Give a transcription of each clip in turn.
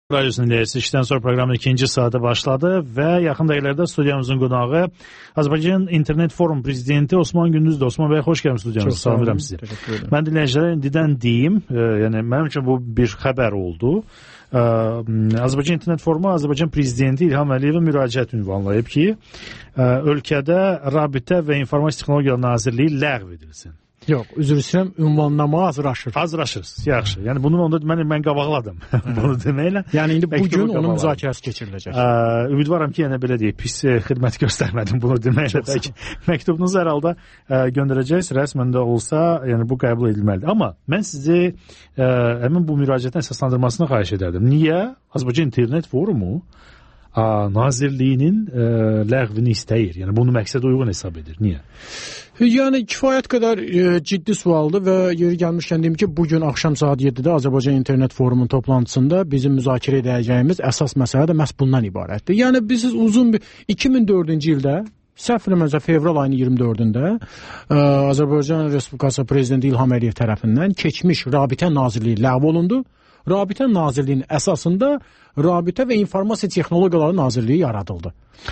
Radyosunun dinləyicisi işdən sonra proqramın ikinci saatı başladı və yaxın dəqiqələrdə studiyamızın qonağı Azərbaycan İnternet Forum prezidenti Osman Gündüzdür. Osman bəy, xoş gəlmişsiniz studiyamıza. Salamlayıram sizi. Mən dinləyicilərə indidən deyim, yəni mənim üçün bu bir xəbər oldu. Azərbaycan İnternet Forumu Azərbaycan prezidenti İlham Əliyevə müraciət ünvanlayıb ki, ölkədə Rabitə və İnformasiya Texnologiyaları Nazirliyi ləğv edilsin. Yox, üzr istəyirəm, ünvanlama hazırlaşır. Hazırlaşırız, yaxşı. Yəni bunun onda mən qabaqladım bunu deməklə. Yəni indi bugün onun müzakirəsi keçiriləcək. Ümidvaram ki, yəni belə deyək, pis xidmət göstərmədim bunu deməklə. Bəlkə məktubunuzu hər halda göndərəcəksiniz, rəsmən də olsa, yəni bu qəbul edilməlidir. Amma mən sizi həmin bu müraciətin əsaslandırmasını xahiş edərdim. Niyə Azərbaycan İnternet Forumu Nazirliyinin ləğvini istəyir? Yəni bunu məqsəd uyğun hesab edir. Niyə? Yəni kifayət qədər ciddi sualdır və yeri gəlmişkən deyim ki, bugün axşam saat 7-də Azərbaycan İnternet Forumunun toplantısında bizim müzakirə edəcəyimiz əsas məsələ də məhz bundan ibarətdir. Yəni biz uzun bir 2004-cü ildə, səhv eləmirəmsə fevral ayının 24-də Azərbaycan Respublikası Prezidenti İlham Əliyev tərəfindən keçmiş Rabitə Nazirliyi ləğv olundu. Rabitə Nazirliyinin əsasında Rabitə və İnformasiya Texnologiyaları Nazirliyi yaradıldı.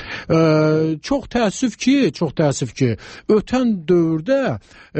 Çox təəssüf ki, ötən dövrdə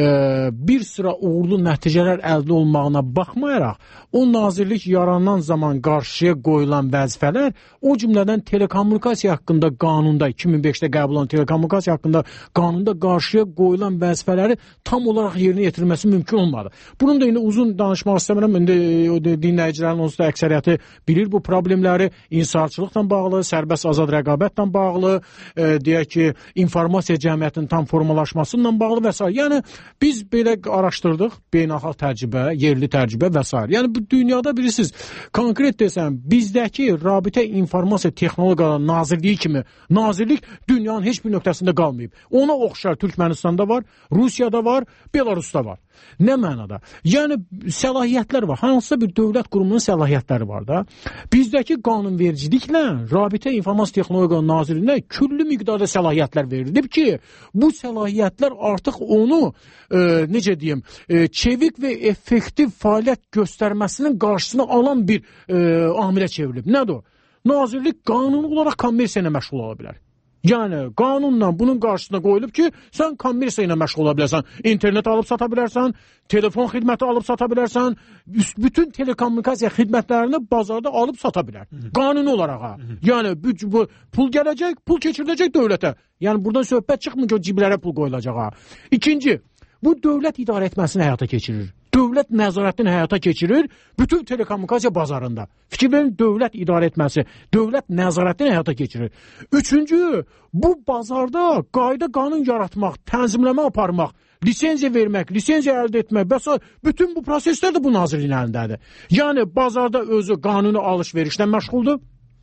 bir sıra uğurlu nəticələr əldə olmağına baxmayaraq, o nazirlik yaranan zaman qarşıya qoyulan vəzifələr, o cümlədən telekommunikasiya haqqında qanunda, 2005-də qəbul olunan telekommunikasiya haqqında qanunda qarşıya qoyulan vəzifələri tam olaraq yerinə yetirilməsi mümkün olmadı. Bunun da indi uzun danışmaq istəmirəm, indi dinləyicilərin onsuz da əksəriyyəti bilir bu problemləri, inhisarçılıqla bağlı, sərbəst azad rəqabətlə bağlı, deyək ki, informasiya cəmiyyətinin tam formalaşmasıyla bağlı və s. Yəni, biz belə araşdırdıq, beynəlxalq təcrübə, yerli təcrübə və s. Yəni, bu dünyada bilirsiniz, konkret desəm, bizdəki Rabitə İnformasiya Texnologiyaları Nazirliyi kimi nazirlik dünyanın heç bir nöqtəsində qalmayıb. Ona oxşar Türkmənistanda var, Rusiyada var, Belarusda var. Nə mənada? Yəni, səlahiyyətlər var. Hansısa bir dövlət qurumunun səlahiyyətləri var da. Bizdəki qanunvericiliklə Rabitə İnformasiya Texnologiyaları Nazirliyinə küllü miqdarda səlahiyyətlər verilib ki, bu səlahiyyətlər artıq onu, necə deyim, çevik və effektiv fəaliyyət göstərməsinin qarşısını alan bir amilə çevrilib. Nədir o? Nazirlik qanuni olaraq kommersiya ilə məşğul ola bilər. Yəni, qanunla bunun qarşısına qoyulub ki, sən kommersiya ilə məşğul ola bilərsən, internet alıb sata bilərsən, telefon xidməti alıb sata bilərsən, bütün telekommunikasiya xidmətlərini bazarda alıb sata bilər. Qanuni olaraq. Yəni, bu pul gələcək, pul keçiriləcək dövlətə. Yəni, buradan söhbət çıxmır ki, o ciblərə pul qoyulacaq. İkinci, bu dövlət idarə etməsini həyata keçirir. Dövlət nəzarətini həyata keçirir bütün telekommunikasiya bazarında. Fikir verin, dövlət idarə etməsi, dövlət nəzarətini həyata keçirir. Üçüncü, bu bazarda qayda qanun yaratmaq, tənzimləmə aparmaq, lisenziya vermək, lisenziya əldə etmək, bəs bütün bu proseslər də bu nazirliyin əlindədir. Yəni, bazarda özü qanuni alış-verişlə məşğuldur,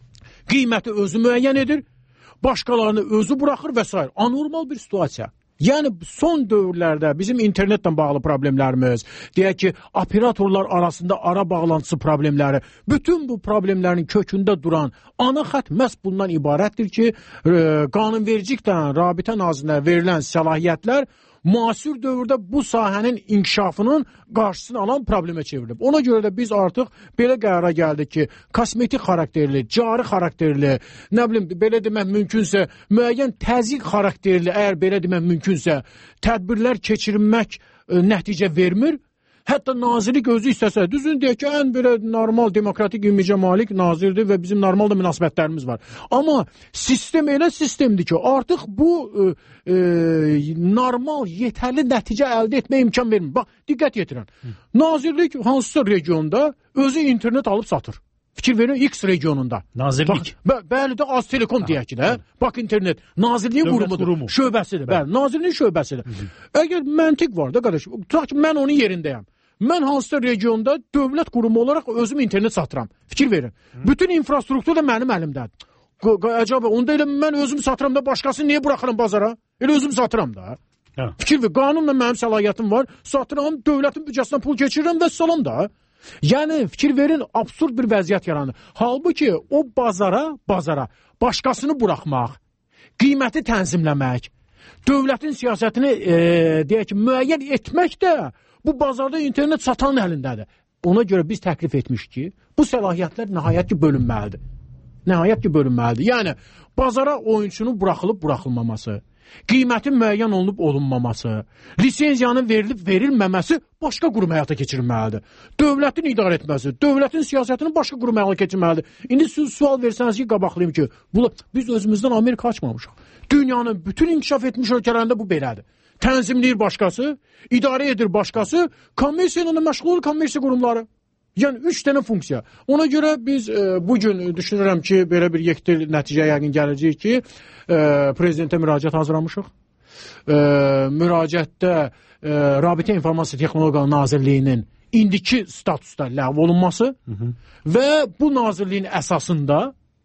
qiyməti özü müəyyən edir, başqalarını özü buraxır və s. Anormal bir situasiya. Yəni, son dövrlərdə bizim internetlə bağlı problemlərimiz, deyək ki, operatorlar arasında ara bağlantısı problemləri, bütün bu problemlərin kökündə duran ana xətt məhz bundan ibarətdir ki, qanunvericilikdən Rabitə Nazirinə verilən səlahiyyətlər müasir dövrdə bu sahənin inkişafının qarşısını alan problemə çevrilib. Ona görə də biz artıq belə qərara gəldik ki, kosmetik xarakterli, cari xarakterli, nə bilim, belə demək mümkünsə, müəyyən təzyiq xarakterli, əgər belə demək mümkünsə, tədbirlər keçirilmək nəticə vermir. Hətta nazirlik özü istəsə, düzün deyək ki, ən belə normal, demokratik imicə malik nazirdir və bizim normal da münasibətlərimiz var. Amma sistem elə sistemdir ki, artıq bu normal, yetərli nəticə əldə etməyə imkan vermir. Bax, diqqət yetirin. Nazirlik hansısa regionda özü internet alıb satır. Fikir verin, X regionunda. Nazirlik? Bəli də, Az Telekom deyək ki də. Bax, internet. Nazirliyin qurumudur. Şöbəsidir. Bəli, nazirliyin şöbəsidir. Əgər məntiq var da, qardaş, tutaq ki, mən onun yerindəyəm. Mən hansısa regionda dövlət qurumu olaraq özüm internet satıram. Fikir verin. Bütün infrastruktur da mənim əlimdədir. Əcəbə, onda elə mən özüm satıram da, başqasını niyə buraxıram bazara? Elə özüm satıram da. Fikir verin, qanunla mənim səlahiyyətim var. Satıram, dövlətin büdcəsindən pul keçirirəm və salam da. Yəni, fikir verin, absurd bir vəziyyət yaranır. Halbuki, o bazara başqasını buraxmaq, qiyməti tənzimləmək, dövlətin siyasətini, deyək ki, müəyyən etmək də bu bazarda internet satanın əlindədir. ona görə biz təklif etmişik ki, bu səlahiyyətlər nəhayət ki bölünməlidir. Nəhayət ki bölünməlidir. Yəni, bazara oyunçunun buraxılıb-buraxılmaması, qiymətin müəyyən olunub-olunmaması, lisenziyanın verilib-verilməməsi başqa qurum həyata keçirilməlidir. Dövlətin idarə etməsi, dövlətin siyasətini başqa qurum həyata keçirməlidir. İndi siz sual versəniz ki, qabaqlayım ki, biz özümüzdən Amerika açmamışıq. Dünyanın bütün inkişaf etmiş ölkələrində bu belədir. Tənzimləyir başqası, idarə edir başqası, kommersiya ilə məşğul olur kommersiya qurumları. Yəni 3 dənə funksiya. Ona görə biz bugün düşünürəm ki, belə bir yekdil nəticəyə yəqin gələcəyik ki, prezidentə müraciət hazırlamışıq. Müraciətdə Rabitə İnformasiya Texnologiyaları Nazirliyinin indiki statusda ləğv olunması və bu nazirliyin əsasında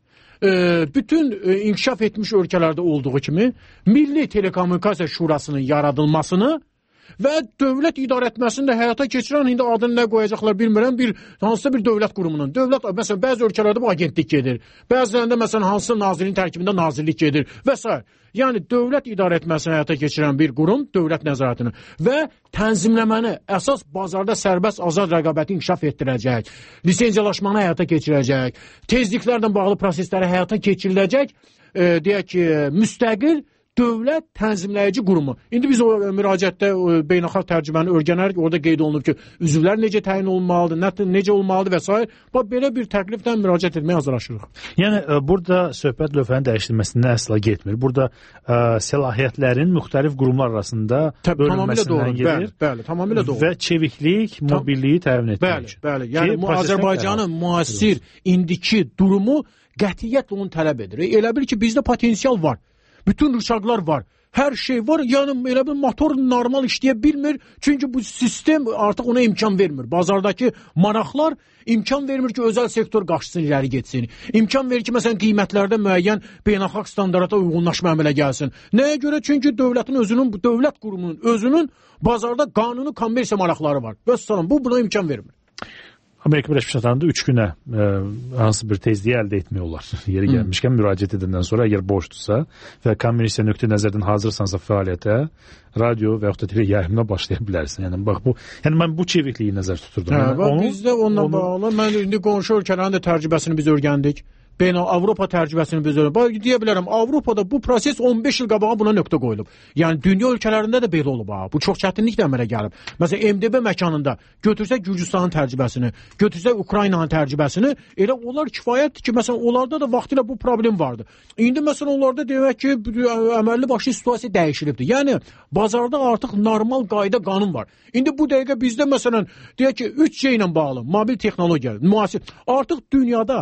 bütün inkişaf etmiş ölkələrdə olduğu kimi Milli Telekommunikasiya Şurasının yaradılmasını və dövlət idarə etməsini də həyata keçirən, indi adını nə qoyacaqlar bilmirəm, hansısa bir dövlət qurumunun. Dövlət, məsələn, bəzi ölkələrdə bu agentlik gedir. Bəzilərində, məsələn, hansısa nazirliyin tərkibində nazirlik gedir və s. Yəni, dövlət idarə etməsini həyata keçirən bir qurum, dövlət nəzarətini və tənzimləməni, əsas bazarda sərbəst azad rəqabəti inkişaf etdirəcək, lisenziyalaşmanı həyata keçirəcək, tezliklərlə bağlı prosesləri həyata keçiriləcək, deyək ki, müstəqil dövlət tənzimləyici qurumu. İndi biz o müraciətdə beynəlxalq tərcüməni öyrənərik. Orada qeyd olunub ki, üzvlər necə təyin olunmalıdır, necə olmalıdır və s. Belə bir təkliflə müraciət etməyə hazırlaşırıq. Yəni, burada söhbət lövhənin dəyişdirilməsindən əsla getmir. Burada səlahiyyətlərin müxtəlif qurumlar arasında bölünməsindən gedir. Bəli, tamamilə doğru. Və çeviklik, mobilliyi təmin etmək. Bəli. Yəni, Azərbaycanın müasir indiki durumu qətiyyətlə onu tələb edir. Elə bil ki, bizdə potensial var. Bütün rıçaqlar var. Hər şey var. Yəni elə bir motor normal işləyə bilmir. Çünki bu sistem artıq ona imkan vermir. Bazardakı maraqlar imkan vermir ki, özəl sektor qaçsın, irəli getsin. İmkan verir ki, məsələn, qiymətlərdə müəyyən beynəlxalq standarta uyğunlaşma əmələ gəlsin. Nəyə görə? Çünki dövlətin özünün, dövlət qurumunun özünün bazarda qanuni kommersiya maraqları var. Vəssalam, bu buna imkan vermir. Amerika Birləşmiş Ştatlarında 3 günə hansı bir tezliyi əldə etmək olar. Yeri gəlmişkən müraciət edəndən sonra əgər boşdursa və kommersiya nöqteyi nəzərdən hazırsansa fəaliyyətə, radio və yaxud da tele yayımına başlaya bilərsən. Yəni bax bu, yəni mən bu çevikliyi nəzər tuturdum. Yəni, bizdə onunla bağlı mən indi qonşu ölkələrin də təcrübəsini biz öyrəndik. Avropa təcrübəsini biz öyrəndik. Deyə bilərəm, Avropada bu proses 15 il qabağa buna nöqtə qoyulub. Yəni dünya ölkələrində də belə olub. Bu çox çətinliklə əmələ gəlib. Məsələn, MDB məkanında götürsək Gürcüstanın təcrübəsini, götürsək Ukraynanın təcrübəsini, elə onlar kifayətdir ki, məsələn, onlarda da vaxtilə bu problem vardı. İndi məsələn onlarda demək ki, əməlli başlı situasiya dəyişilibdir. Yəni bazarda artıq normal qayda qanun var. İndi bu dəqiqə bizdə məsələn deyək ki, 3C ilə bağlı mobil texnologiya, müasir artıq dünyada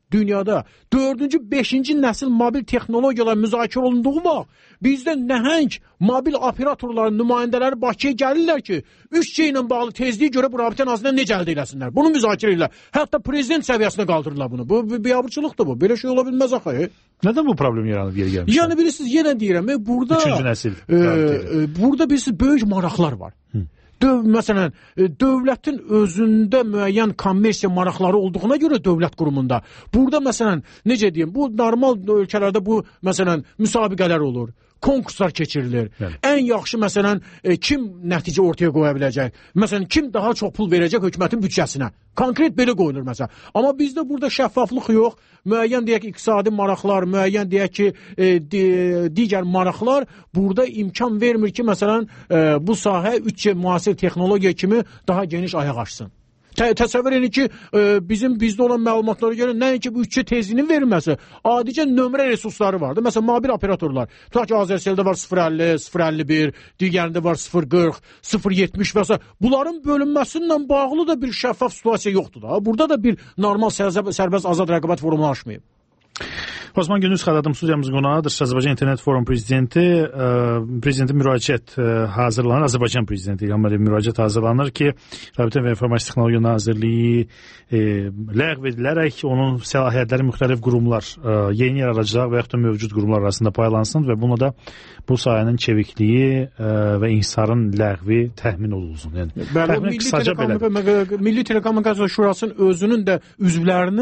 4-cü, 5-ci nəsil mobil texnologiyalar müzakirə olunduğu vaxt bizdə nəhəng mobil operatorların nümayəndələri Bakıya gəlirlər ki, 3C ilə bağlı tezliyi görə bu rabitə nazirliyindən necə əldə eləsinlər. Bunu müzakirə edirlər. Hətta prezident səviyyəsinə qaldırırlar bunu. Bu biabırçılıqdır bu. Belə şey ola bilməz axı. Nədən bu problem yaranıb yeri gəlmişdir? Yəni bilirsiniz, yenə deyirəm, burada 3-cü nəsil. Burada bilirsiniz böyük maraqlar var. Məsələn, dövlətin özündə müəyyən kommersiya maraqları olduğuna görə dövlət qurumunda. Burada məsələn, necə deyim, bu normal ölkələrdə bu məsələn müsabiqələr olur. Konkurslar keçirilir. Yəni. Ən yaxşı məsələn kim nəticə ortaya qoya biləcək? Məsələn, kim daha çox pul verəcək hökumətin büdcəsinə? Konkret belə qoyulur məsələn. Amma bizdə burada şəffaflıq yox. Müəyyən deyək ki, iqtisadi maraqlar, müəyyən deyək ki, digər maraqlar burada imkan vermir ki, məsələn, bu sahə 3C müasir texnologiya kimi daha geniş ayaq açsın. Təsəvvür edin ki, bizdə olan məlumatlara görə nəinki bu 3C tezliyinin verilməsi, adicə nömrə resursları vardır. Məsələn, mobil operatorlar. Tutaq ki, Azərseldə var 050, 051, digərində var 040, 070 və s. Bunların bölünməsindən bağlı da bir şəffaf situasiya yoxdur da. Burada da bir normal sərbəst azad rəqabət formalaşmayıb. Osman Gündüz xədadım studiyamızın qonağıdır. Azərbaycan İnternet Forum prezidentin müraciət hazırlanır. Azərbaycan prezidenti İlham Əliyev müraciət hazırlanır ki, Rabitə və İnformasiya Texnologiya Nazirliyi ləğv edilərək onun səlahiyyətləri müxtəlif qurumlar, yeni yaradacaq və yaxud da mövcud qurumlar arasında paylansın və buna da bu sayənin çevikliyi və inhisarın ləğvi təmin olunsun. Yəni, Milli Telekommunikasiya Şurasının özünün də üzvlərinin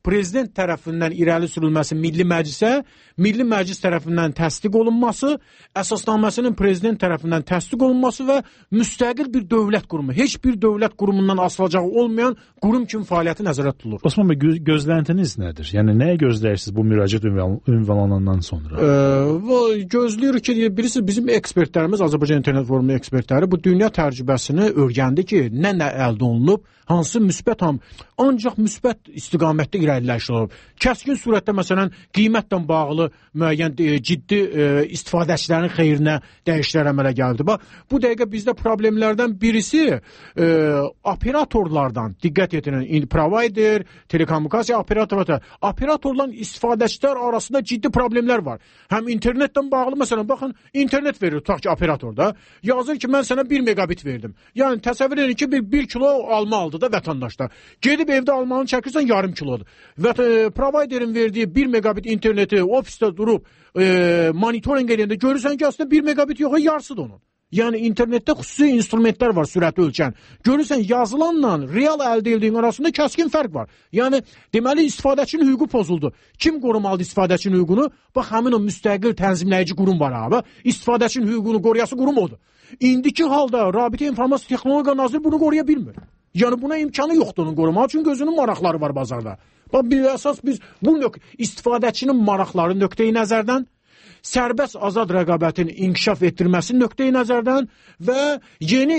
prezident tərəfindən irəli sürülməsi Milli Məclisə, Milli Məclis tərəfindən təsdiq olunması, əsasnaməsinin prezident tərəfindən təsdiq olunması və müstəqil bir dövlət qurumu, heç bir dövlət qurumundan asılacağı olmayan qurum kimi fəaliyyəti nəzərdə tutulur. Osman bəy, gözləntiniz nədir? Yəni nəyə gözləyirsiniz bu müraciət ünvanlanandan sonra? Gözləyirik ki, birisi bizim ekspertlərimiz, Azərbaycan İnternet Forumu ekspertləri bu dünya təcrübəsini öyrəndi ki, nə əldə olunub, hansı müsbət ancaq müsbət istiqamətdə irəliləyiş olub. Kəskin surətdə məsələn qiymətlə bağlı müəyyən ciddi istifadəçilərin xeyrinə dəyişikliklər əmələ gəldi. Bax, bu dəqiqə bizdə problemlərdən birisi operatorlardan, diqqət edin, provider, telekommunikasiya operatorların istifadəçilər arasında ciddi problemlər var. Həm internetdən bağlı, məsələn, baxın, internet verir, tutaq ki, operatorda. Yazır ki, mən sənə 1 megabit verdim. Yəni, təsəvvür edin ki, 1 kilo alma aldı da vətəndaşlar. Gedib evdə almanı çəkirsən yarım kilodur. Və providerin verdiyi 1 megabit interneti ofisdə durub monitoring edəndə görürsən ki, aslında 1 megabit yox, yarısıdır onun. Yəni, internetdə xüsusi instrumentlər var sürəti ölçən. Görürsən, yazılanla real əldə edildiyin arasında kəskin fərq var. Yəni, deməli, istifadəçinin hüququ pozuldu. Kim qorumalıdır istifadəçinin hüququnu? Bax, həmin o müstəqil tənzimləyici qurum var abi. İstifadəçinin hüququnu qoruyası qurum odur. İndiki halda Rabitə İnformasiya Texnologiya Naziri bunu qoruya bilmir. Yəni, buna imkanı yoxdur onun qorumağı, çünki özünün maraqları var bazarda. Bax, əsas biz bu istifadəçinin maraqları nöqteyi nəzərdən, sərbəst azad rəqabətin inkişaf etdirməsi nöqteyi nəzərdən və yeni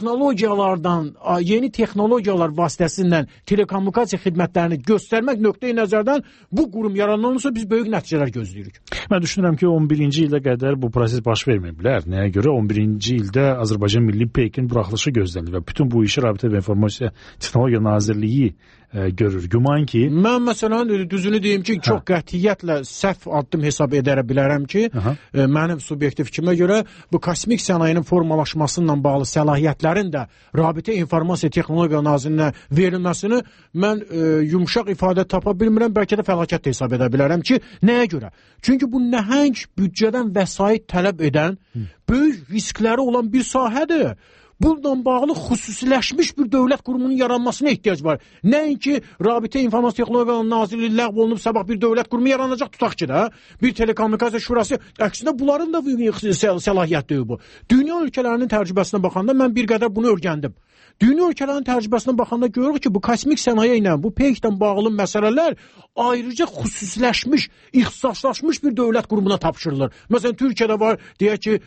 texnologiyalar vasitəsindən telekommunikasiya xidmətlərini göstərmək nöqteyi nəzərdən bu qurum yaranansa biz böyük nəticələr gözləyirik. Mən düşünürəm ki, 11-ci ildə qədər bu proses baş vermir bilər. Nəyə görə? 11-ci ildə Azərbaycan Milli Pekin buraxılışı gözlənilir və bütün bu işi Rabitə və İnformasiya Texnologiya Nazirliyi görür. Güman ki... Mən məsələn, düzünü deyim ki, çox qətiyyətlə səhv addım hesab edə bilərəm ki, mənim subyektiv fikrimə görə bu kosmik sənayinin formalaşmasıyla bağlı səlahiyyətlərin də Rabitə İnformasiya Texnologiya Nazirinə verilməsini mən yumşaq ifadə tapa bilmirəm, bəlkə də fəlakət hesab edə bilərəm ki, nəyə görə? Çünki bu nəhəng büdcədən vəsait tələb edən, böyük riskləri olan bir sahədir. Bununla bağlı xüsusiləşmiş bir dövlət qurumunun yaranmasına ehtiyac var. Nəinki Rabitə İnformasiya Texnologiya Nazirliyi ləğv olunub sabah bir dövlət qurumu yaranacaq, tutaq ki də, bir telekommunikasiya şurası, əksinə bunların da səlahiyyətdir bu. Dünya ölkələrinin təcrübəsinə baxanda mən bir qədər bunu öyrəndim. Dünya ölkələrinin təcrübəsinə baxanda görürük ki, bu kosmik sənaye ilə, bu peykdən bağlı məsələlər ayrıca xüsusiləşmiş, ixtisaslaşmış bir dövlət qurumuna tapşırılır. Məsələn, Türkiyədə var, deyək ki,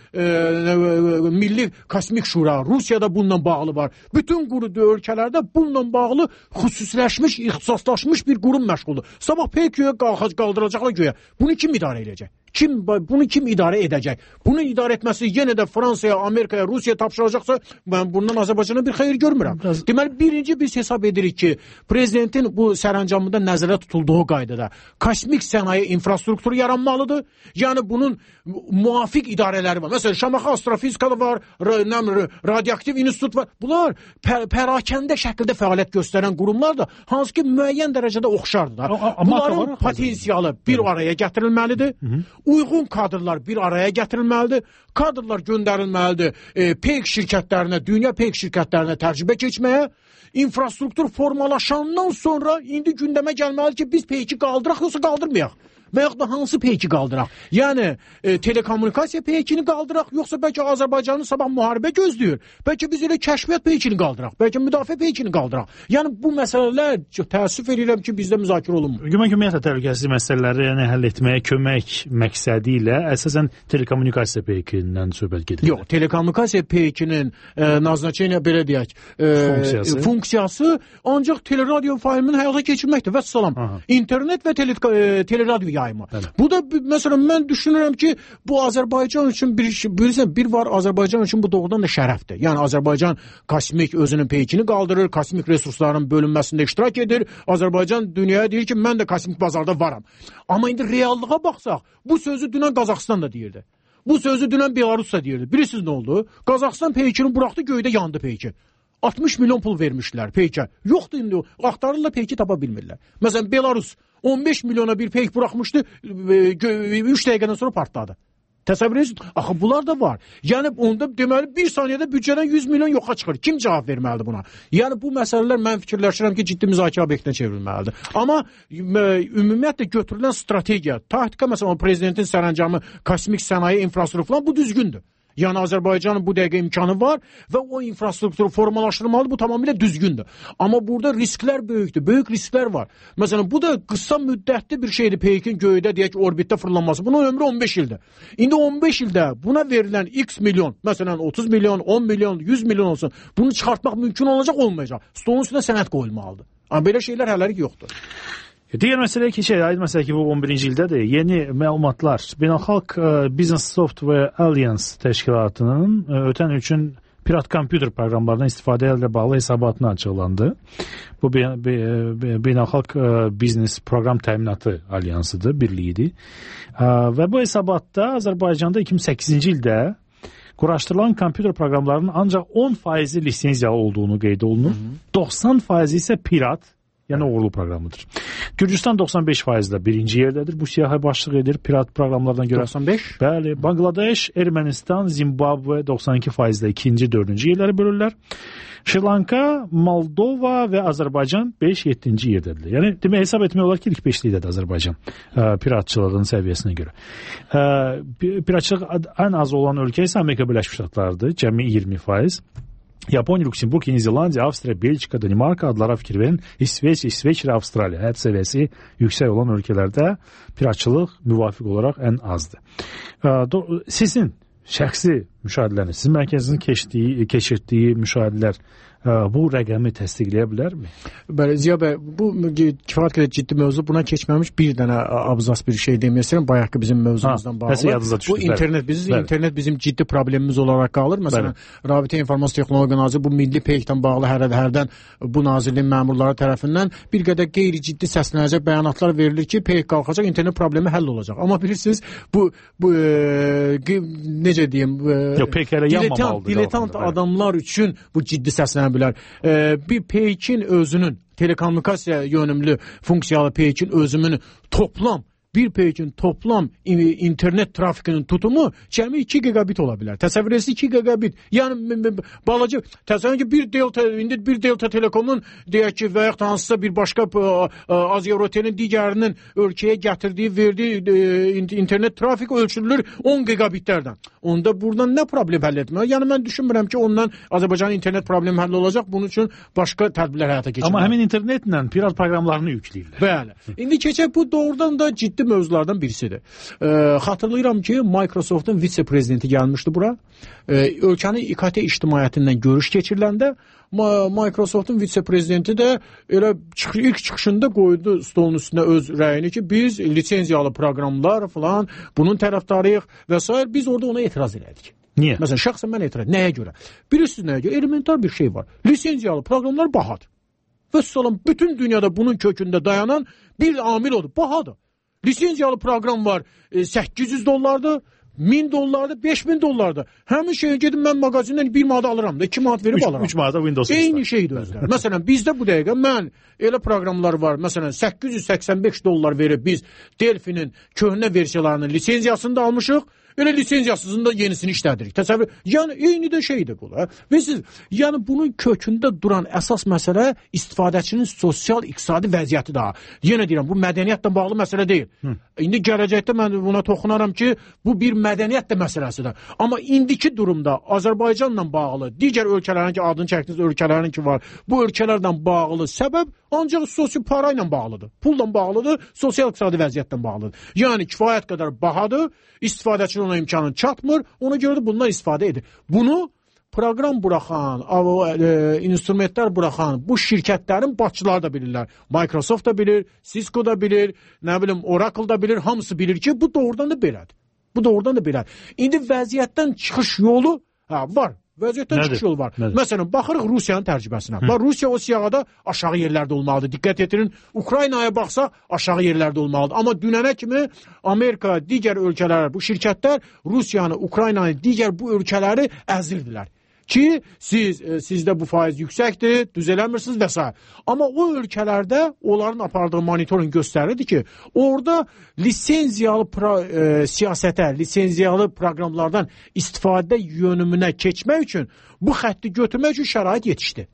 Milli Kosmik Şura, Rusiyada bununla bağlı var. Bütün ölkələrdə bununla bağlı xüsusiləşmiş, ixtisaslaşmış bir qurum məşğuldur. Sabah peykiyə qaldıracaqlar göyə. Bunu kim idarə edəcək? Bunu kim idarə edəcək? Bunu idarə etməsi yenə də Fransaya, Amerikaya, Rusiyaya tapşıracaqsa, mən bundan Azərbaycana bir xeyir görmürəm. Deməli, birinci biz hesab edirik ki, prezidentin bu sərəncamında nəzərdə tutulduğu qaydada kosmik sənaye infrastrukturu yaranmalıdır. Yəni, bunun müvafiq idarələri var. Məsələn, Şamaxı Astrofizikada var, Radioaktiv İnstitut var. Bunlar pərakəndə şəkildə fəaliyyət göstərən qurumlar da, hansı ki, müəyyən dərəcədə oxşardır da. Bunların potensialı bir araya gətirilməlidir. Uyğun kadrlar bir araya gətirilməlidir. Kadrlar göndərilməlidir peyk şirkətlərinə, dünya peyk şirkətlərinə təcrübə keçməyə. İnfrastruktur formalaşandan sonra indi gündəmə gəlməlidir ki, biz peyki qaldıraq, yoxsa qaldırmayaq. Və yaxud da hansı peyki qaldıraq? Yəni, telekommunikasiya peykini qaldıraq, yoxsa bəlkə Azərbaycanın sabah müharibə gözləyir. Bəlkə biz elə kəşfiyyat peykini qaldıraq, bəlkə müdafiə peykini qaldıraq. Yəni, bu məsələlər təəssüf edirəm ki, bizdə müzakirə olunmur. Güman ki, ümumiyyətlə təhlükəsizlik məsələləri həll etməyə kömək məqsədi ilə əsasən telekommunikasiya peykindən söhbət gedir. Yox, telekommunikasiya peykinin nazначение, belə deyək, funksiyası ancaq teleradio faylının həyata keçirməkdir. Vəssalam. İnternet və teleradio yayımı. Bu da, məsələn, mən düşünürəm ki, bu Azərbaycan üçün bir var, Azərbaycan üçün bu doğrudan da şərəfdir. Yəni, Azərbaycan kosmik özünün peykini qaldırır, kosmik resursların bölünməsində iştirak edir. Azərbaycan dünyaya deyir ki, mən də kosmik bazarda varam. Amma indi reallığa baxsaq, bu sözü dünən Qazaxıstan da deyirdi. Bu sözü dünən Belarus da deyirdi. Bilirsiniz nə oldu? Qazaxıstan peykini buraxdı, göydə yandı peyki. 60 milyon pul vermişlər peykə. Yoxdur indi o. Axtarırlar, peyki tapa bilmirlər. Məsələn, Belarus 15 milyona bir peyk buraxmışdı, 3 dəqiqədən sonra partladı. Təsəvvür edirsiniz? Axı bunlar da var. Yəni onda deməli 1 saniyədə büdcədən 100 milyon yoxa çıxır. Kim cavab verməlidir buna? Yəni bu məsələlər mən fikirləşirəm ki, ciddi müzakirə obyektinə çevrilməlidir. Amma ümumiyyətlə götürülən strategiya, taktika məsələn prezidentin sərəncamı, kosmik sənaye, infrastruktur falan bu düzgündür. Yəni Azərbaycanın bu dəqiqə imkanı var və o infrastrukturu formalaşdırmalı, bu tamamilə düzgündür. Amma burada risklər böyükdür, böyük risklər var. Məsələn, bu da qısa müddətli bir şeydir, Peykin göydə deyək ki, orbitdə fırlanması. Bunun ömrü 15 ildir. İndi 15 ildə buna verilən x milyon, məsələn 30 milyon, 10 milyon, 100 milyon olsun, bunu çıxartmaq mümkün olacaq, olmayacaq. Stolun üstünə sənəd qoyulmalıdır. Amma belə şeylər hələlik yoxdur. Digər məsələ ki, aid məsələ ki, bu 11-ci ildədir. Yeni məlumatlar Beynəlxalq Business Software Alliance təşkilatının ötən üçün pirat kompüter proqramlarından istifadə ilə bağlı hesabatını açıqlandı. Bu Beynəlxalq Biznes Proqram Təminatı Alyansıdır, birliyidir. Və bu hesabatda Azərbaycanda 2008-ci ildə quraşdırılan kompüter proqramlarının ancaq 10% lisenziyalı olduğunu qeyd olunur. 90% isə pirat, yəni uğurlu proqramıdır. Gürcüstan 95%də birinci yerdədir. Bu siyahı başlıq edir pirat proqramlardan görə. 95? Bəli. Bangladeş, Ermənistan, Zimbabwe 92%də ikinci, dördüncü yerləri bölürlər. Şri Lanka, Moldova və Azərbaycan 5-7-ci yerdədir. Yəni demək hesab etmək olar ki, ilk 5-likdədir Azərbaycan piratçılığın səviyyəsinə görə. Piratçılıq ən az olan ölkə isə Amerika Birləşmiş Ştatlarıdır, cəmi 20%. Yaponiya, Lüksemburg, Yeni Zelandiya, Avstriya, Belçika, Danimarka adlara fikir verin. İsveç, Avstraliya həyat səviyyəsi yüksək olan ölkələrdə piratçılıq müvafiq olaraq ən azdır. Sizin şəxsi müşahidələriniz, sizin mərkəzinizin keçirdiyi müşahidələr bu rəqəmi təsdiqləyə bilərmi? Bəli, Ziya bəy, bu kifayət qədər ciddi mövzu. Buna keçməmiş bir dənə abzas bir şey demək istəyirəm. Bayaqki bizim mövzumuzdan bağlı. Bu internet bizim ciddi problemimiz olaraq qalır. Məsələn, Rabitə İnformasiya Texnologiya Nazirliyi bu milli peykdən bağlı hərdən bu nazirliyin məmurları tərəfindən bir qədər qeyri-ciddi səslənəcək bəyanatlar verilir ki, peyk qalxacaq, internet problemi həll olacaq. Amma bilirsiniz, bu necə deyim, diletant adamlar üçün bu ciddi səslənə bilər. Bir peykin özünün telekommunikasiya yönümlü funksiyalı peykin özünün bir peykin toplam internet trafikinin tutumu cəmi 2 gigabit ola bilər. Təsəvvür edirsiniz 2 gigabit. Yəni balaca təsəvvür ki bir Delta Telekomun deyək ki və ya hansısa bir başqa Az-Eurotelin digərinin ölkəyə gətirdiyi, verdiyi internet trafik ölçülür 10 gigabitlərdən. Onda buradan nə problem həll etmək? Yəni mən düşünmürəm ki, ondan Azərbaycanın internet problemi həll olacaq. Bunun üçün başqa tədbirlər həyata keçirmək. Amma həmin internetlə pirat proqramlarını yükləyirlər. Bəli. İndi keçək bu doğrudan da ciddi mövzulardan birisidir. Xatırlayıram ki, Microsoft'un vitse-prezidenti gəlmişdi bura. Ölkənin İKT ictimaiyyətindən görüş keçiriləndə Microsoft'un vitse-prezidenti də elə ilk çıxışında qoydu stolun üstünə öz rəyini ki, biz lisenziyalı proqramlar falan bunun tərəfdarıyıq və s. Biz orada ona etiraz elədik. Niyə? Məsələn, şəxsən mən etiraz. Nəyə görə? Bilirsiniz nəyə görə? Elementar bir şey var. Lisenziyalı proqramlar bahadır. Və salam, bütün dünyada bunun kökündə dayanan bir amil odur. Bahadır. Lisenziyalı proqram var, $800, $1000, $5000. Həmin şeyə gedim mən mağazindən 1 manat alıram da, 2 manat verib alıram. 3 manata Windows. Eyni şeydir özləri. Məsələn, bizdə bu dəqiqə mən elə proqramlar var. Məsələn, $885 verib biz Delfinin köhnə versiyalarının lisenziyasını da almışıq. Elə lisenziyasızın da yenisini işlədirik. Təsəvvür, yəni eyni də şeydir bu da. Və siz, yəni bunun kökündə duran əsas məsələ istifadəçinin sosial-iqtisadi vəziyyəti daha. Yenə deyirəm, bu mədəniyyətlə bağlı məsələ deyil. İndi gələcəkdə mən buna toxunaram ki, bu bir mədəniyyət də məsələsidir. Amma indiki durumda Azərbaycanla bağlı, digər ölkələrin ki, adını çəkdiniz ölkələrin ki var, bu ölkələrlə bağlı səbəb ancaq sosial parayla bağlıdır. Pulla bağlıdır, sosial-iqtisadi vəziyyətlə bağlıdır. Yəni kifayət qədər bahadır, istifadəçinin ona imkanı çatmır, ona görə də bundan istifadə edir. Bunu proqram buraxan, instrumentlər buraxan bu şirkətlərin başçıları da bilirlər. Microsoft da bilir, Cisco da bilir, nə bilim Oracle da bilir, hamısı bilir ki, bu doğrudan da belədir. Bu doğrudan da belədir. İndi vəziyyətdən çıxış yolu var. Vəziyyətdən çıxış yolu var. Məsələn, baxırıq Rusiyanın tərcibəsinə. Rusiya o siyahıda aşağı yerlərdə olmalıdır. Diqqət etirin, Ukraynaya baxsaq aşağı yerlərdə olmalıdır. Amma dünənə kimi Amerika, digər ölkələr, bu şirkətlər Rusiyanı, Ukraynanı, digər bu ölkələri əzirdilər. ki sizdə bu faiz yüksəkdir, düzələmirsiniz və s. Amma o ölkələrdə onların apardığı monitoring göstərirdi ki, orada lisenziyalı siyasətə, lisenziyalı proqramlardan istifadə yönümünə keçmək üçün bu xətti götürmək üçün şərait yetişdi.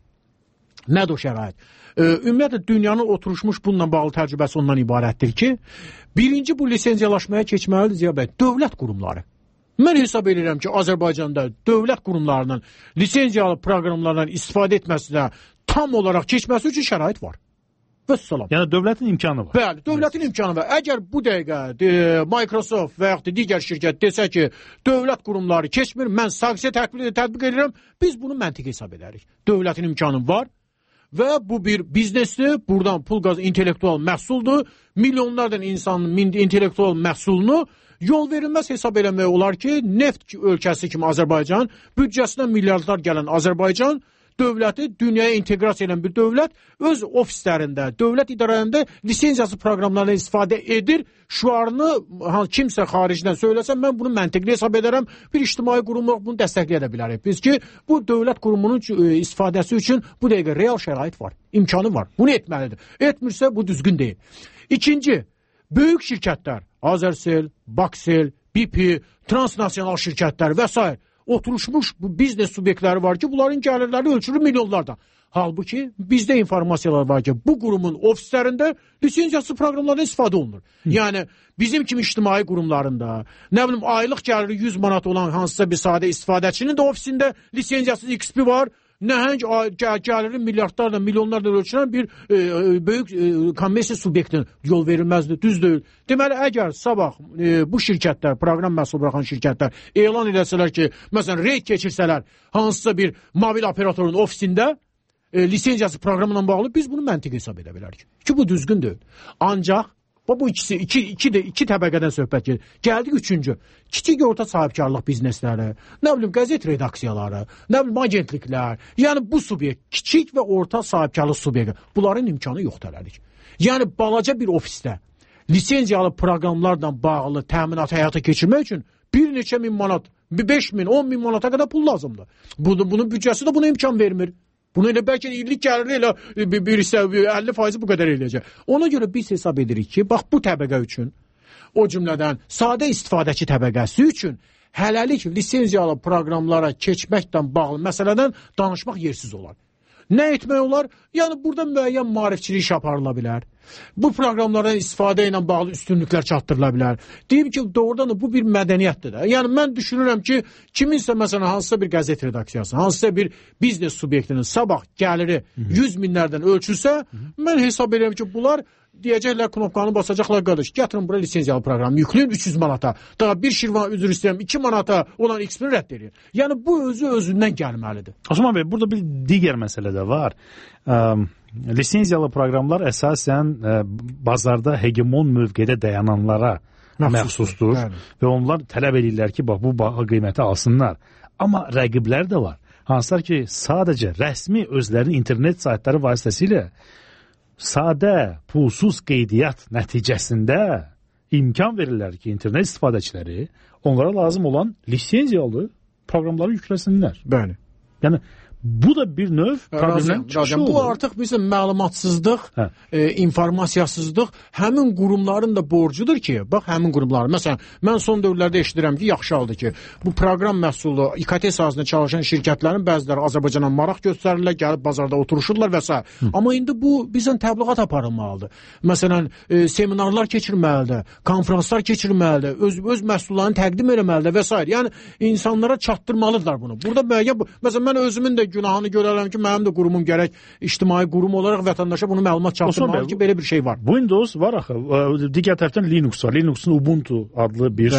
Nədir o şərait? Ümumiyyətlə, dünyanın oturuşmuş bununla bağlı təcrübəsi ondan ibarətdir ki, birinci bu lisenziyalaşmaya keçməlidir Ziya bəy, dövlət qurumları. Mən hesab edirəm ki, Azərbaycanda dövlət qurumlarının lisenziyalı proqramlardan istifadə etməsinə tam olaraq keçməsi üçün şərait var. Vəssalam. Yəni dövlətin imkanı var. Bəli, dövlətin imkanı var. Əgər bu dəqiqə Microsoft və yaxud da digər şirkət desə ki, dövlət qurumları keçmir, mən sanksiya tətbiq edirəm, biz bunu məntiq hesab edərik. Dövlətin imkanı var və bu bir biznesdir, buradan pul qazanır, intellektual məhsuldur, milyonlardan insanın intellektual məhsulunu yol verilməz hesab eləmək olar ki, neft ölkəsi kimi Azərbaycan, büdcəsinə milyardlar gələn Azərbaycan dövləti, dünyaya inteqrasiya edən bir dövlət öz ofislərində, dövlət idarələrində lisenziyası proqramlarından istifadə edir. Şüarını kimsə xaricdən söyləsə, mən bunu məntiqli hesab edərəm. Bir ictimai qurum bunu dəstəkləyə də bilərik. Biz ki, bu dövlət qurumunun istifadəsi üçün bu dəqiqə real şərait var, imkanı var. Bunu etməlidir. Etmirsə, bu düzgün deyil. İkinci, böyük şirkətlər, Azərsel, Baksel, BP, transnasional şirkətlər və s. oturuşmuş bu biznes subyektləri var ki, bunların gəlirləri ölçülür milyonlarda. Halbuki bizdə informasiyalar var ki, bu qurumun ofislərində lisenziyası proqramlardan istifadə olunur. Yəni, bizim kimi ictimai qurumlarında, nə bilim, aylıq gəliri 100 manat olan hansısa bir sadə istifadəçinin də ofisində lisenziyası XP var, nəhəng gəliri milyardlarla, milyonlarla ölçülən bir böyük kommersiya subyektinə yol verilməzdir, düz deyil. Deməli, əgər sabah bu şirkətlər, proqram məhsul buraxan şirkətlər elan edəsələr ki, məsələn, reyd keçirsələr hansısa bir mobil operatorun ofisində lisenziyası proqramla bağlı, biz bunu məntiq hesab edə bilərik. Ki, bu düzgün deyil. Ancaq bu ikisi, iki təbəqədən söhbət gedir. Gəldik üçüncü. Kiçik orta sahibkarlıq biznesləri, nə bilim, qəzet redaksiyaları, nə bilim, agentliklər. Yəni, bu subyekt, kiçik və orta sahibkarlıq subyekti, bunların imkanı yoxdur elədik. Yəni, balaca bir ofisdə lisenziyalı proqramlarla bağlı təminat həyata keçirmək üçün bir neçə min manat, 5 min, 10 min manata qədər pul lazımdır. Bunun büdcəsi də buna imkan vermir. Bunu elə bəlkə illik gəliri elə bir hissə 50% bu qədər eləyəcək. Ona görə biz hesab edirik ki, bax bu təbəqə üçün, o cümlədən sadə istifadəçi təbəqəsi üçün hələlik lisenziyalı proqramlara keçməklə bağlı məsələdən danışmaq yersiz olar. Nə etmək olar? Yəni, burada müəyyən maarifçilik iş aparıla bilər. Bu proqramlardan istifadə ilə bağlı üstünlüklər çatdırıla bilər. Deyim ki, doğrudan da bu bir mədəniyyətdir də. Yəni, mən düşünürəm ki, kiminsə, məsələn, hansısa bir qəzet redaksiyası, hansısa bir biznes subyektinin sabah gəliri 100 minlərdən ölçülsə, mən hesab edirəm ki, bunlar deyəcəklər, knopkanı basacaqlar, qardaş, gətirin bura lisenziyalı proqramı, yükləyin 300 manata, daha bir şirvan üzr istəyirəm 2 manata olan XP-ni rədd edir. Yəni, bu özündən gəlməlidir. Osman bəy, burada bir digər məsələ də var. Lisenziyalı proqramlar əsasən bazarda hegemon mövqedə dayananlara məxsusdur və onlar tələb edirlər ki, bax, bu qiyməti alsınlar. Amma rəqiblər də var. Hansılar ki, sadəcə rəsmi özlərinin internet saytları vasitəsilə sadə, pulsuz qeydiyyat nəticəsində imkan verirlər ki, internet istifadəçiləri onlara lazım olan lisenziyalı proqramları yükləsinlər. Bəli. Yəni, bu da bir növ problemdən çıxışı olur. Bu artıq bizim məlumatsızlıq, informasiyasızlıq həmin qurumların da borcudur ki, bax, həmin qurumlar. Məsələn, mən son dövrlərdə eşidirəm ki, yaxşı haldır ki, bu proqram məhsulu İKT sahəsində çalışan şirkətlərin bəziləri Azərbaycana maraq göstərirlər, gəlib bazarda oturuşurlar və s. Amma indi bu bizdən təbliğat aparılmalıdır. Məsələn, seminarlar keçirməlidir, konferanslar keçirməlidir, öz məhsullarını təqdim eləməlidir və s. Yəni, insanlara çatdırmalıdırlar bunu. Burada müəyyən, məsələn, mən özümün də günahını görərəm ki, mənim də qurumum gərək ictimai qurum olaraq vətəndaşa bunu məlumat çatdırmalı ki, belə bir şey var. Windows var axı, digər tərəfdən Linux var. Linux'un Ubuntu adlı bir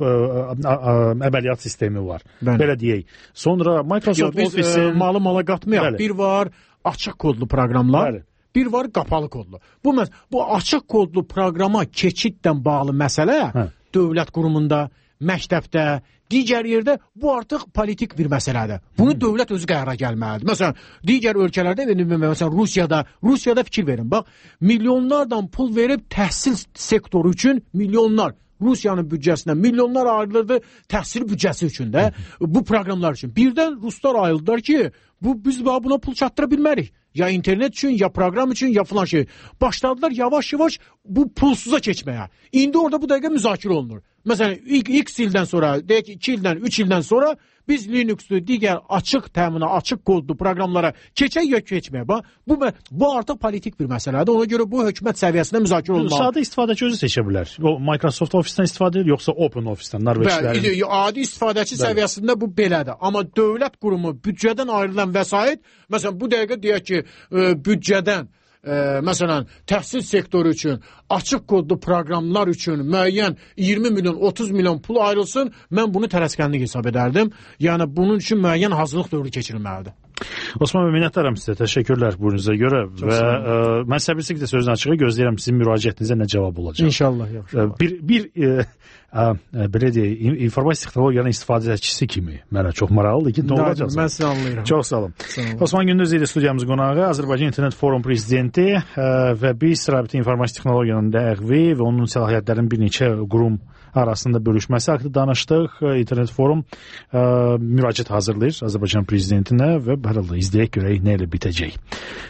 əməliyyat sistemi var. Belə deyək. Sonra Microsoft Office-in malı mala qatmayaq. Bir var açıq kodlu proqramlar. Bir var qapalı kodlu. Bu açıq kodlu proqrama keçidlə bağlı məsələ dövlət qurumunda, məktəbdə, digər yerdə bu artıq politik bir məsələdir. Bunu dövlət özü qərara gəlməlidir. Məsələn, digər ölkələrdə, məsələn, Rusiyada fikir verin. Bax, milyonlardan pul verib təhsil sektoru üçün milyonlar. Rusiyanın büdcəsindən milyonlar ayrılırdı təhsil büdcəsi üçün də, bu proqramlar üçün. Birdən ruslar ayrıldılar ki, biz buna pul çatdıra bilmərik. Ya internet üçün, ya proqram üçün, ya filan şey. Başladılar yavaş-yavaş bu pulsuza keçməyə. İndi orada bu dəqiqə müzakirə olunur. Məsələn, X ildən sonra, deyək ki, 2 ildən, 3 ildən sonra biz Linux-du, digər açıq təminat, açıq kodlu proqramlara keçək ya keçməyə. Bu artıq politik bir məsələdir. Ona görə bu hökumət səviyyəsində müzakirə olunmalı. Sadə istifadəçi özü seçə bilər. O Microsoft Office-dən istifadə edir, yoxsa Open Office-dən, Norveçlərin? Bəli, adi istifadəçi səviyyəsində bu belədir. Amma dövlət qurumu büdcədən ayrılan vəsait, məsələn, bu dəqiqə deyək ki, büdcədən məsələn, təhsil sektoru üçün, açıq kodlu proqramlar üçün müəyyən 20 milyon, 30 milyon pul ayrılsın, mən bunu tələskənlik hesab edərdim. Yəni, bunun üçün müəyyən hazırlıq dövrü keçirilməlidir. Osman bəy, minnətdaram sizə. Təşəkkürlər buyurunuza görə və mən səbirsizliklə sözün açığı gözləyirəm sizin müraciətinizə nə cavab olacaq. İnşallah, yaxşı. Belə deyək, informasiya texnologiyanın istifadəçisi kimi mənə çox maraqlıdır ki, nə olacaq? Mən sizi anlayıram. Çox sağ olun. Osman Gündüz idi studiyamızın qonağı, Azərbaycan İnternet Forum prezidenti və biz rabitə informasiya texnologiyanın ləğvi və onun səlahiyyətlərinin bir neçə qurum arasında bölüşməsi haqqında danışdıq. İnternet Forum müraciət hazırlayır Azərbaycan prezidentinə və hər halda izləyək görək nə ilə bitəcək.